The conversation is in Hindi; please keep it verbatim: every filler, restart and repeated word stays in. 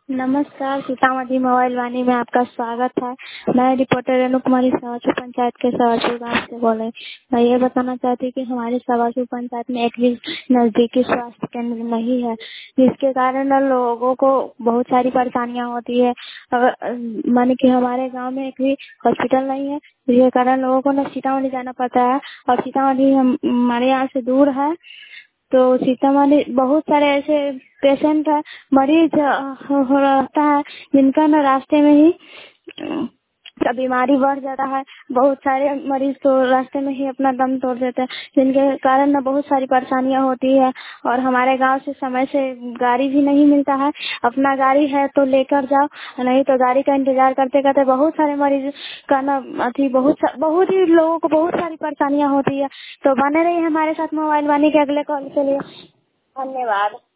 नमस्कार, सीतामढ़ी मोबाइल वाणी में आपका स्वागत है। मैं रिपोर्टर रेणु कुमारी सवासू पंचायत के सवासू गाँव से बोल रही। मैं ये बताना चाहती हूँ कि हमारी सवासू पंचायत में एक भी नजदीकी स्वास्थ्य केंद्र नहीं है, जिसके कारण लोगों को बहुत सारी परेशानियां होती है। माने कि हमारे गांव में एक भी हॉस्पिटल नहीं है, जिसके कारण लोगों को न सीतामढ़ी जाना पड़ता है, और सीतामढ़ी हम हमारे यहाँ से दूर है। तो सीतामढ़ी बहुत सारे ऐसे पेशेंट है, मरीज हो रहता है, जिनका न रास्ते में ही का बीमारी बढ़ जाता है। बहुत सारे मरीज तो रास्ते में ही अपना दम तोड़ देते हैं, जिनके कारण न बहुत सारी परेशानियां होती है। और हमारे गांव से समय से गाड़ी भी नहीं मिलता है। अपना गाड़ी है तो लेकर जाओ, नहीं तो गाड़ी का इंतजार करते करते बहुत सारे मरीज का न अथी बहुत बहुत ही लोगों को बहुत सारी परेशानियां होती है। तो बने रहिए हमारे साथ मोबाइल वाणी के अगले कॉल के लिए। धन्यवाद।